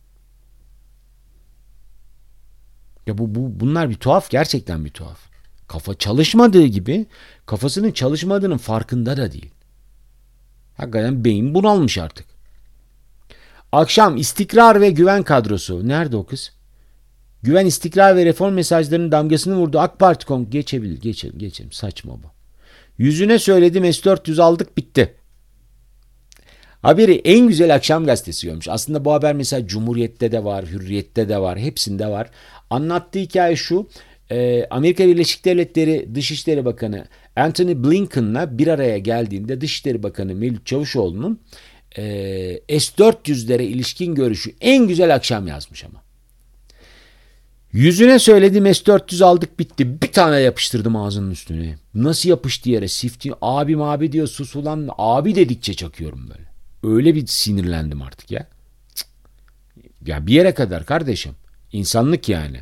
Ya bunlar bir tuhaf, gerçekten bir tuhaf. Kafa çalışmadığı gibi kafasının çalışmadığının farkında da değil. Hakikaten beyin bunalmış artık. Akşam istikrar ve güven kadrosu. Nerede o kız? Güven, istikrar ve reform mesajlarının damgasını vurdu. AK Parti geçelim. Saçma bu. Yüzüne söyledim, S-400 aldık, bitti. Haberi en güzel akşam gazetesi görmüş. Aslında bu haber mesela Cumhuriyet'te de var, Hürriyet'te de var, hepsinde var. Anlattığı hikaye şu. Amerika Birleşik Devletleri Dışişleri Bakanı Antony Blinken'la bir araya geldiğinde Dışişleri Bakanı Mevlüt Çavuşoğlu'nun S-400'lere ilişkin görüşü en güzel akşam yazmış ama. Yüzüne söyledim, S-400 aldık bitti. Bir tane yapıştırdım ağzının üstüne. Nasıl yapıştı yere? Sifti abim abi diyor, sus ulan, abi dedikçe çakıyorum böyle. Öyle bir sinirlendim artık ya. Cık. Ya bir yere kadar kardeşim. İnsanlık yani.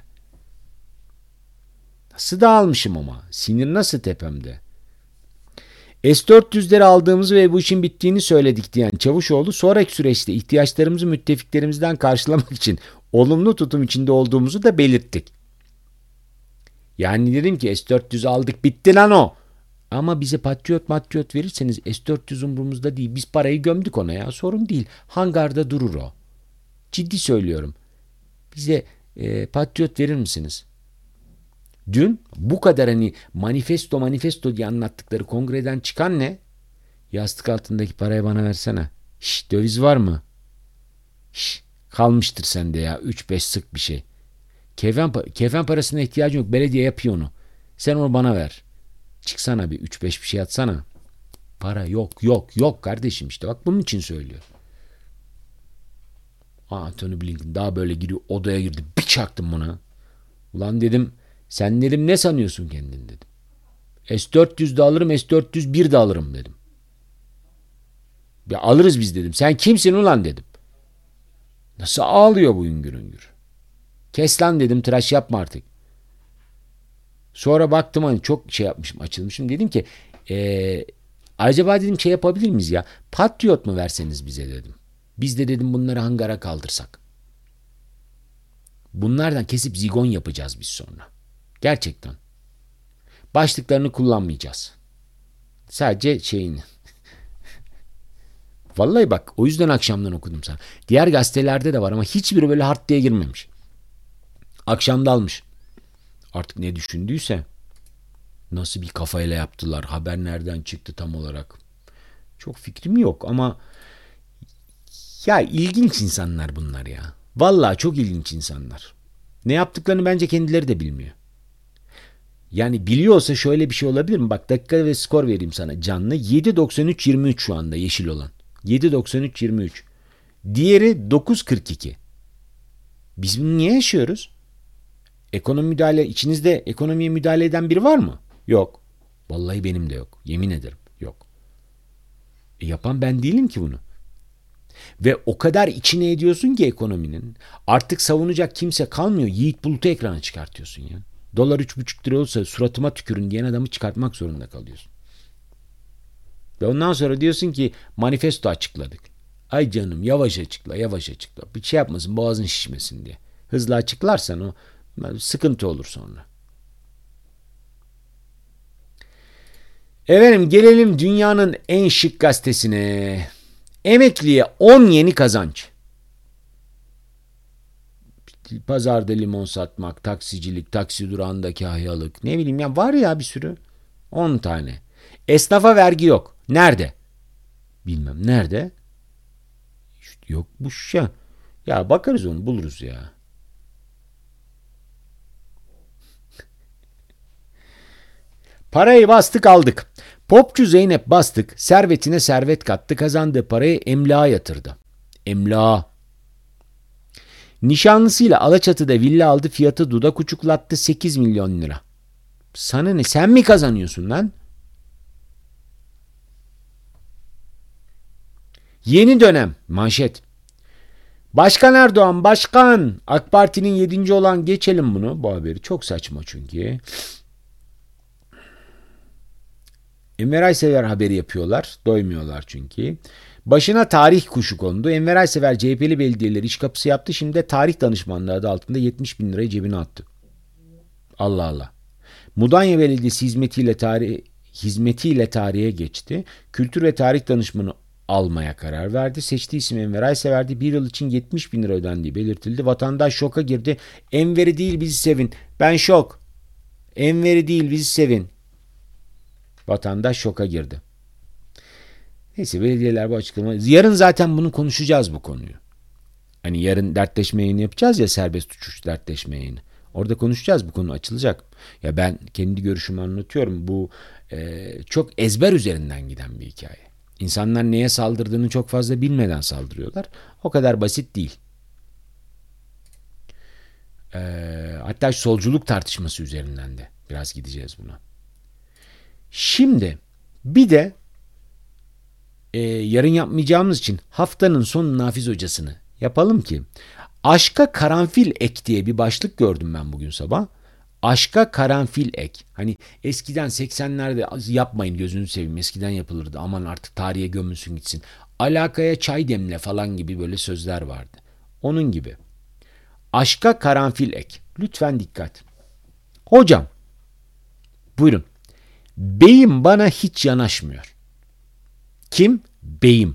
Nasıl dağılmışım ama. Sinir nasıl tepemde. S-400'leri aldığımızı ve bu işin bittiğini söyledik diyen Çavuşoğlu, sonraki süreçte ihtiyaçlarımızı müttefiklerimizden karşılamak için olumlu tutum içinde olduğumuzu da belirttik. Yani dedim ki S-400 aldık bitti lan o. Ama bize patriot verirseniz S-400 umurumuzda değil. Biz parayı gömdük ona ya, sorun değil. Hangarda durur o. Ciddi söylüyorum. Bize patriot verir misiniz? Dün bu kadar hani manifesto diye anlattıkları kongreden çıkan ne? Yastık altındaki parayı bana versene. Şş, döviz var mı? Şş, kalmıştır sende ya. 3-5 sık bir şey. Kefen parasına ihtiyacım yok. Belediye yapıyor onu. Sen onu bana ver. Çıksana bir 3-5 bir şey atsana. Para yok kardeşim, işte bak bunun için söylüyor. Antony Blinken daha böyle giriyor, odaya girdi. Bir çaktım buna. Ulan dedim, sen dedim ne sanıyorsun kendin dedim. S-400 de alırım, S-401 de alırım dedim. Ya alırız biz dedim. Sen kimsin ulan dedim. Nasıl ağlıyor bu hüngür hüngür. Kes lan dedim, tıraş yapma artık. Sonra baktım hani çok şey yapmışım, açılmışım. Dedim ki acaba dedim şey yapabilir miyiz ya? Patriot mu verseniz bize dedim. Biz de dedim bunları hangara kaldırsak. Bunlardan kesip zigon yapacağız biz sonra. Gerçekten. Başlıklarını kullanmayacağız. Sadece şeyini. Vallahi bak, o yüzden akşamdan okudum sana. Diğer gazetelerde de var ama hiçbiri böyle hard diye girmemiş. Akşamda almış. Artık ne düşündüyse, nasıl bir kafayla yaptılar, haber nereden çıktı tam olarak. Çok fikrim yok ama ya ilginç insanlar bunlar ya. Vallahi çok ilginç insanlar. Ne yaptıklarını bence kendileri de bilmiyor. Yani biliyorsa şöyle bir şey olabilir mi? Bak, dakika ve skor vereyim sana canlı. 7.93-23 şu anda yeşil olan. 7.93-23. Diğeri 9.42. Biz bunu niye yaşıyoruz? İçinizde ekonomiye müdahale eden biri var mı? Yok. Vallahi benim de yok. Yemin ederim yok. Yapan ben değilim ki bunu. Ve o kadar içine ediyorsun ki ekonominin. Artık savunacak kimse kalmıyor. Yiğit Bulut'u ekrana çıkartıyorsun ya. Dolar 3,5 lira olsa suratıma tükürün diyen adamı çıkartmak zorunda kalıyorsun. Ve ondan sonra diyorsun ki manifesto açıkladık. Ay canım, yavaş açıkla. Bir şey yapmasın, boğazın şişmesin diye. Hızlı açıklarsan o sıkıntı olur sonra. Efendim, gelelim dünyanın en şık gazetesine. Emekliye 10 yeni kazanç. Pazarda limon satmak, taksicilik, taksi durağında kahyalık, ne bileyim ya, var ya bir sürü. 10 tane. Esnafa vergi yok. Nerede? Bilmem nerede. İşte yokmuş ya. Ya bakarız, onu buluruz ya. Parayı bastık aldık. Popçu Zeynep Bastık servetine servet kattı, kazandığı parayı emlağa yatırdı. Emlağa. Nişanlısıyla Alaçatı'da villa aldı, fiyatı dudak uçuklattı, 8 milyon lira. Sana ne, sen mi kazanıyorsun lan? Yeni dönem manşet. Başkan Erdoğan, başkan. AK Parti'nin 7. olan, geçelim bunu, bu haberi çok saçma çünkü. Enver Aysever haberi yapıyorlar. Doymuyorlar çünkü. Başına tarih kuşu kondu. Enver Aysever CHP'li belediyeleri iş kapısı yaptı. Şimdi de tarih danışmanlığı adı altında 70 bin lirayı cebine attı. Allah Allah. Mudanya Belediyesi hizmetiyle tarihe geçti. Kültür ve tarih danışmanı almaya karar verdi. Seçtiği isim Enver Aysever'di. Bir yıl için 70 bin lira ödendiği belirtildi. Vatandaş şoka girdi. Enver'i değil bizi sevin. Ben şok. Enver'i değil bizi sevin. Vatandaş şoka girdi. Neyse, belediyeler bu açıklama. Yarın zaten bunu konuşacağız, bu konuyu. Hani yarın dertleşme yayını yapacağız ya, serbest uçuş dertleşme yayını. Orada konuşacağız, bu konu açılacak. Ya ben kendi görüşümü anlatıyorum. Bu çok ezber üzerinden giden bir hikaye. İnsanlar neye saldırdığını çok fazla bilmeden saldırıyorlar. O kadar basit değil. Hatta solculuk tartışması üzerinden de biraz gideceğiz buna. Şimdi bir de yarın yapmayacağımız için haftanın son Nafiz hocasını yapalım ki aşka karanfil ek diye bir başlık gördüm ben bugün sabah. Aşka karanfil ek. Hani eskiden 80'lerde yapmayın gözünüzü seveyim, eskiden yapılırdı, aman artık tarihe gömülsün gitsin. Alakaya çay demle falan gibi böyle sözler vardı. Onun gibi. Aşka karanfil ek. Lütfen dikkat. Hocam, buyurun. Beyim bana hiç yanaşmıyor. Kim? Beyim.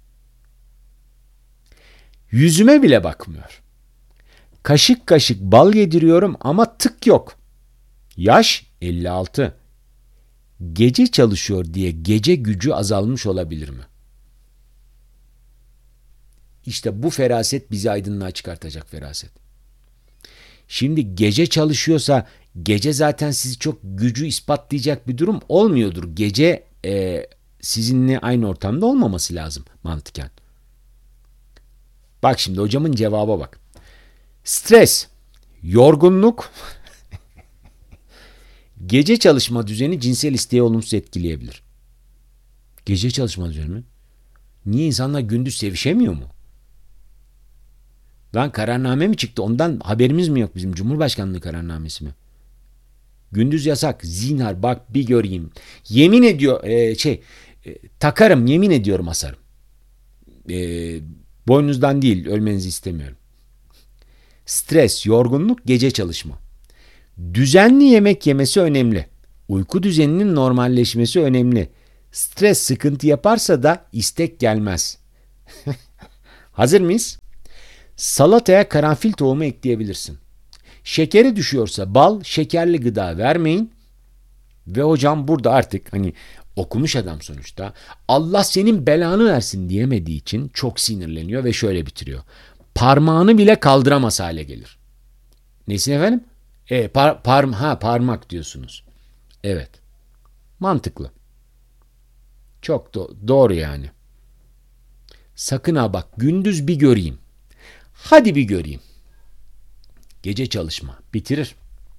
Yüzüme bile bakmıyor. Kaşık kaşık bal yediriyorum ama tık yok. Yaş 56. Gece çalışıyor diye gece gücü azalmış olabilir mi? İşte bu feraset bizi aydınlığa çıkartacak feraset. Şimdi gece çalışıyorsa gece zaten sizi çok gücü ispatlayacak bir durum olmuyordur. Gece sizinle aynı ortamda olmaması lazım mantıken. Bak şimdi hocamın cevaba bak. Stres, yorgunluk, gece çalışma düzeni cinsel isteği olumsuz etkileyebilir. Gece çalışma düzeni mi? Niye insanlar gündüz sevişemiyor mu? Lan kararname mi çıktı? Ondan haberimiz mi yok bizim? Cumhurbaşkanlığı kararnamesi mi? Gündüz yasak. Zinhar bak bir göreyim. Yemin ediyor takarım, yemin ediyorum asarım. Boynunuzdan değil, ölmenizi istemiyorum. Stres, yorgunluk, gece çalışma. Düzenli yemek yemesi önemli. Uyku düzeninin normalleşmesi önemli. Stres sıkıntı yaparsa da istek gelmez. Hazır mıyız? Salataya karanfil tohumu ekleyebilirsin. Şekeri düşüyorsa bal, şekerli gıda vermeyin. Ve hocam burada artık hani okumuş adam sonuçta Allah senin belanı versin diyemediği için çok sinirleniyor ve şöyle bitiriyor. Parmağını bile kaldıramaz hale gelir. Nesin efendim? Parmak diyorsunuz. Evet. Mantıklı. Çok doğru yani. Sakın ha bak, gündüz bir göreyim. Hadi bir göreyim. Gece çalışma bitirir.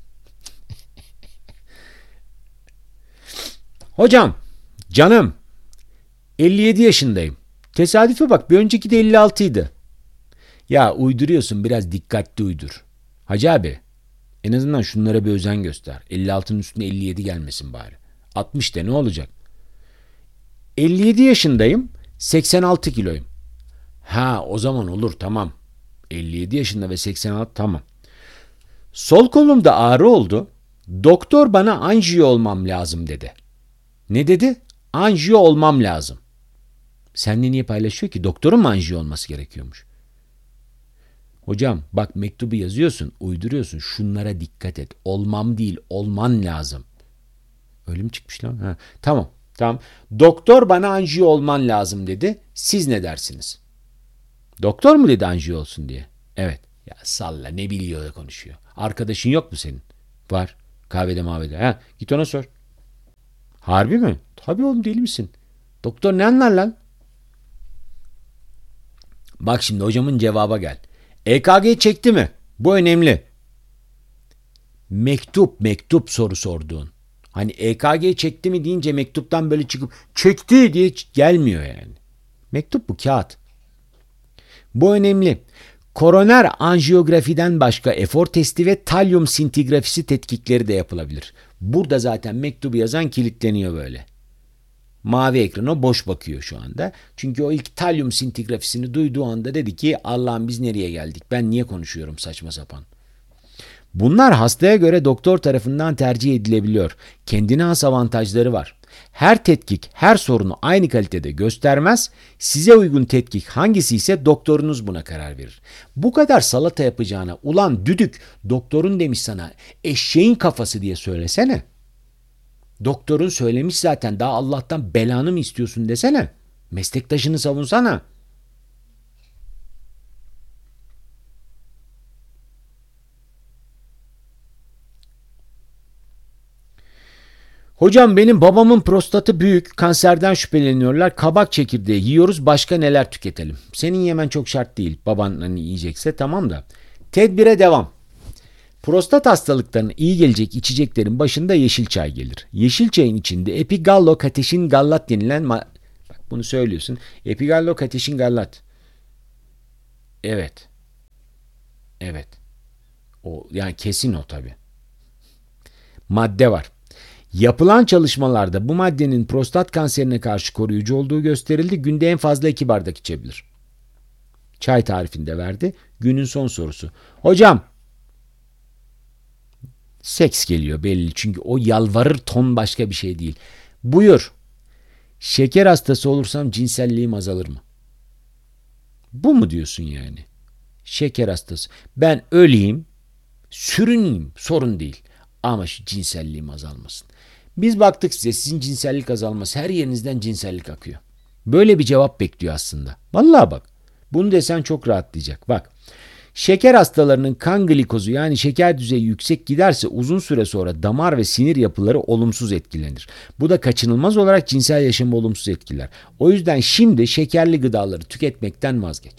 Hocam, canım, 57 yaşındayım. Tesadüfe bak, bir önceki de 56 idi. Ya uyduruyorsun, biraz dikkatli uydur. Hacı abi, en azından şunlara bir özen göster. 56'nın üstüne 57 gelmesin bari. 60 de ne olacak? 57 yaşındayım, 86 kiloyum. Ha, o zaman olur, tamam. 57 yaşında ve 86, tamam. Sol kolumda ağrı oldu. Doktor bana anjiyo olmam lazım dedi. Ne dedi? Anjiyo olmam lazım. Seninle niye paylaşıyor ki? Doktorun mu anjiyo olması gerekiyormuş? Hocam bak, mektubu yazıyorsun, uyduruyorsun. Şunlara dikkat et. Olmam değil, olman lazım. Öyle mi çıkmış lan? Ha, tamam. Doktor bana anjiyo olman lazım dedi. Siz ne dersiniz? Doktor mu dedi anjiyo olsun diye? Evet. Ya salla, ne biliyor da konuşuyor. Arkadaşın yok mu senin? Var. Kahvede mavede. Ha, git ona sor. Harbi mi? Tabii oğlum, deli misin? Doktor ne anlar lan? Bak şimdi hocamın cevaba gel. EKG çekti mi? Bu önemli. Mektup soru sorduğun. Hani EKG çekti mi deyince mektuptan böyle çıkıp çekti diye gelmiyor yani. Mektup bu, kağıt. Bu önemli. Koroner anjiyografiden başka efor testi ve talyum sintigrafisi tetkikleri de yapılabilir. Burada zaten mektubu yazan kilitleniyor böyle. Mavi ekrana boş bakıyor şu anda. Çünkü o ilk talyum sintigrafisini duyduğu anda dedi ki Allah'ım biz nereye geldik? Ben niye konuşuyorum saçma sapan? Bunlar hastaya göre doktor tarafından tercih edilebiliyor. Kendine has avantajları var. Her tetkik her sorunu aynı kalitede göstermez. Size uygun tetkik hangisi ise doktorunuz buna karar verir. Bu kadar salata yapacağına ulan düdük, doktorun demiş sana, eşeğin kafası diye söylesene. Doktorun söylemiş zaten, daha Allah'tan belanı mı istiyorsun desene. Meslektaşını savunsana. Hocam benim babamın prostatı büyük, kanserden şüpheleniyorlar. Kabak çekirdeği yiyoruz, başka neler tüketelim? Senin yemen çok şart değil. Baban hani yiyecekse tamam da. Tedbire devam. Prostat hastalıklarına iyi gelecek içeceklerin başında yeşil çay gelir. Yeşil çayın içinde epigallokateşin gallat denilen bak bunu söylüyorsun. Epigallokateşin gallat. Evet. Evet. O yani kesin o tabii. Madde var. Yapılan çalışmalarda bu maddenin prostat kanserine karşı koruyucu olduğu gösterildi. Günde en fazla 2 bardak içebilir. Çay tarifinde verdi. Günün son sorusu. Hocam seks geliyor belli çünkü o yalvarır ton başka bir şey değil. Buyur. Şeker hastası olursam cinselliğim azalır mı? Bu mu diyorsun yani? Şeker hastası. Ben öleyim, sürüneyim sorun değil. Ama şu cinselliğim azalmasın. Biz baktık size sizin cinsellik azalması her yerinizden cinsellik akıyor. Böyle bir cevap bekliyor aslında. Vallahi bak. Bunu desen çok rahatlayacak. Bak. Şeker hastalarının kan glikozu yani şeker düzeyi yüksek giderse uzun süre sonra damar ve sinir yapıları olumsuz etkilenir. Bu da kaçınılmaz olarak cinsel yaşamı olumsuz etkiler. O yüzden şimdi şekerli gıdaları tüketmekten vazgeç.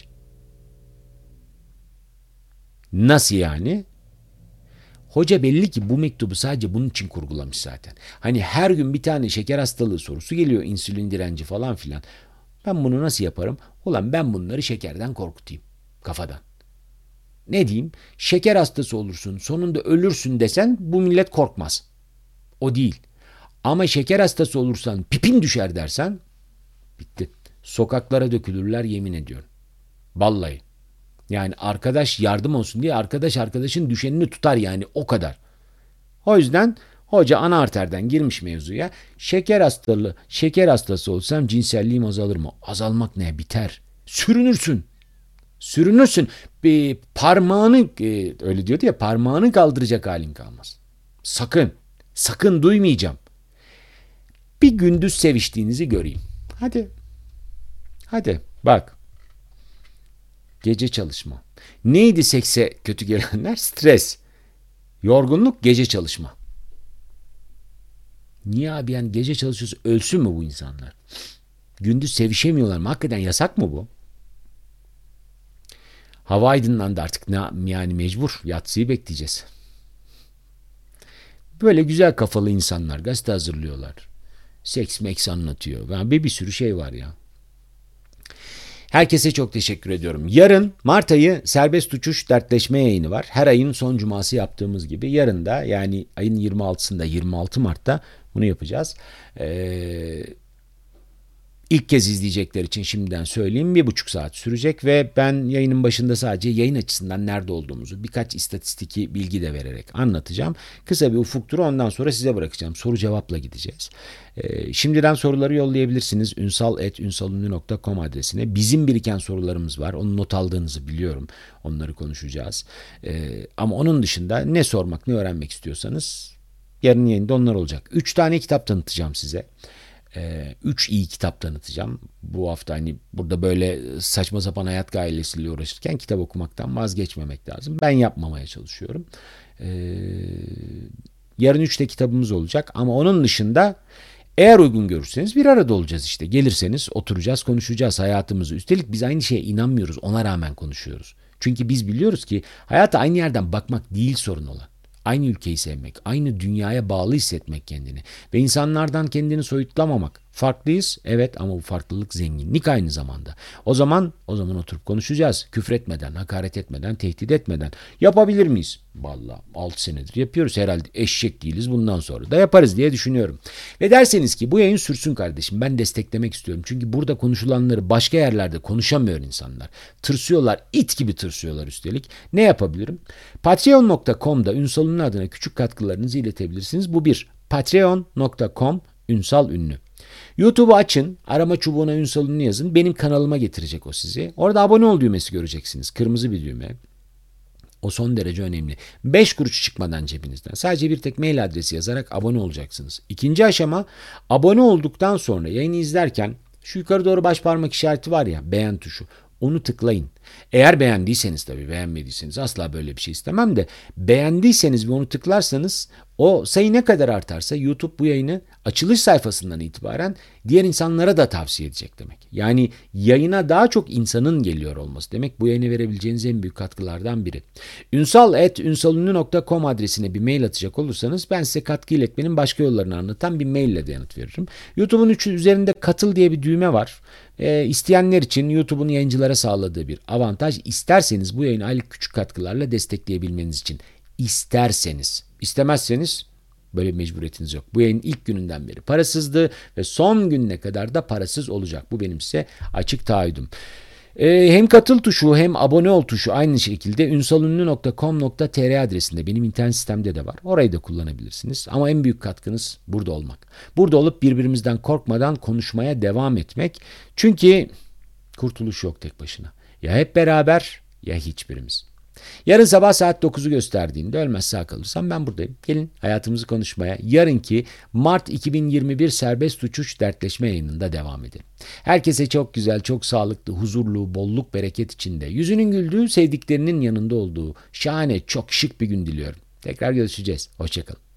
Nasıl yani? Hoca belli ki bu mektubu sadece bunun için kurgulamış zaten. Hani her gün bir tane şeker hastalığı sorusu geliyor, insülin direnci falan filan. Ben bunu nasıl yaparım? Ulan ben bunları şekerden korkutayım kafadan. Ne diyeyim? Şeker hastası olursun, sonunda ölürsün desen bu millet korkmaz. O değil. Ama şeker hastası olursan pipin düşer dersen bitti. Sokaklara dökülürler yemin ediyorum. Vallahi. Yani arkadaş yardım olsun diye arkadaş arkadaşın düşenini tutar yani o kadar. O yüzden hoca ana arterden girmiş mevzuya. Şeker hastası olsam cinselliğim azalır mı? Azalmak ne? Biter. Sürünürsün. Sürünürsün. Bir parmağını öyle diyordu ya parmağını kaldıracak halin kalmaz. Sakın. Sakın duymayacağım. Bir gündüz seviştiğinizi göreyim. Hadi. Hadi bak. Gece çalışma. Neydi sekse kötü gelenler? Stres. Yorgunluk, gece çalışma. Niye abi yani gece çalışıyorsa ölsün mü bu insanlar? Gündüz sevişemiyorlar mı? Hakikaten yasak mı bu? Hava aydınlandı artık yani mecbur yatsıyı bekleyeceğiz. Böyle güzel kafalı insanlar gazete hazırlıyorlar. Seks meks anlatıyor. Yani bir sürü şey var ya. Herkese çok teşekkür ediyorum. Yarın Mart ayı serbest uçuş dertleşme yayını var. Her ayın son cuması yaptığımız gibi yarın da yani ayın 26'sında 26 Mart'ta bunu yapacağız. İlk kez izleyecekler için şimdiden söyleyeyim 1,5 saat sürecek ve ben yayının başında sadece yayın açısından nerede olduğumuzu birkaç istatistiki bilgi de vererek anlatacağım. Kısa bir ufuk turu ondan sonra size bırakacağım. Soru cevapla gideceğiz. Şimdiden soruları yollayabilirsiniz. ünsal@ünsalünlü.com adresine. Bizim biriken sorularımız var. Onu not aldığınızı biliyorum. Onları konuşacağız. Ama onun dışında ne sormak ne öğrenmek istiyorsanız yarın yayında onlar olacak. 3 tane kitap tanıtacağım size. 3 iyi kitap tanıtacağım. Bu hafta hani burada böyle saçma sapan hayat gailesiyle uğraşırken kitap okumaktan vazgeçmemek lazım. Ben yapmamaya çalışıyorum. Yarın 3'te kitabımız olacak ama onun dışında eğer uygun görürseniz bir arada olacağız işte. Gelirseniz oturacağız, konuşacağız hayatımızı. Üstelik biz aynı şeye inanmıyoruz. Ona rağmen konuşuyoruz. Çünkü biz biliyoruz ki hayata aynı yerden bakmak değil sorun olan. Aynı ülkeyi sevmek, aynı dünyaya bağlı hissetmek kendini ve insanlardan kendini soyutlamamak. Farklıyız, evet ama bu farklılık zenginlik aynı zamanda. O zaman oturup konuşacağız. Küfretmeden, hakaret etmeden, tehdit etmeden. Yapabilir miyiz? Vallahi 6 senedir yapıyoruz. Herhalde eşek değiliz. Bundan sonra da yaparız diye düşünüyorum. Ve derseniz ki bu yayın sürsün kardeşim. Ben desteklemek istiyorum. Çünkü burada konuşulanları başka yerlerde konuşamıyor insanlar. Tırsıyorlar. İt gibi tırsıyorlar üstelik. Ne yapabilirim? Patreon.com'da Ünsal'ın adına küçük katkılarınızı iletebilirsiniz. Bu bir. Patreon.com Ünsal Ünlü. YouTube'u açın, arama çubuğuna Ünsal Ünlü yazın. Benim kanalıma getirecek o sizi. Orada abone ol düğmesi göreceksiniz. Kırmızı bir düğme. O son derece önemli. 5 kuruş çıkmadan cebinizden. Sadece bir tek mail adresi yazarak abone olacaksınız. İkinci aşama abone olduktan sonra yayını izlerken şu yukarı doğru baş parmak işareti var ya beğen tuşu. Onu tıklayın. Eğer beğendiyseniz tabii beğenmediyseniz asla böyle bir şey istemem de beğendiyseniz ve onu tıklarsanız O sayı ne kadar artarsa YouTube bu yayını açılış sayfasından itibaren diğer insanlara da tavsiye edecek demek. Yani yayına daha çok insanın geliyor olması demek, bu yayına verebileceğiniz en büyük katkılardan biri. ünsal@ünsalünlü.com adresine bir mail atacak olursanız ben size katkı iletmenin başka yollarını anlatan bir maille de yanıt veririm. YouTube'un üzerinde katıl diye bir düğme var. İsteyenler için YouTube'un yayıncılara sağladığı bir avantaj. İsterseniz bu yayını aylık küçük katkılarla destekleyebilmeniz için. İsterseniz. İstemezseniz böyle bir mecburiyetiniz yok. Bu yayın ilk gününden beri parasızdı ve son gününe kadar da parasız olacak. Bu benim size açık taahhüdüm. Hem katıl tuşu hem abone ol tuşu aynı şekilde ünsalünlü.com.tr adresinde benim internet sistemde de var. Orayı da kullanabilirsiniz. Ama en büyük katkınız burada olmak. Burada olup birbirimizden korkmadan konuşmaya devam etmek. Çünkü kurtuluş yok tek başına. Ya hep beraber ya hiçbirimiz. Yarın sabah saat 9'u gösterdiğinde ölmez sağ kalırsam ben buradayım. Gelin hayatımızı konuşmaya yarınki Mart 2021 serbest uçuş dertleşme yayınında devam edelim. Herkese çok güzel, çok sağlıklı, huzurlu, bolluk, bereket içinde, yüzünün güldüğü, sevdiklerinin yanında olduğu şahane, çok şık bir gün diliyorum. Tekrar görüşeceğiz. Hoşçakalın.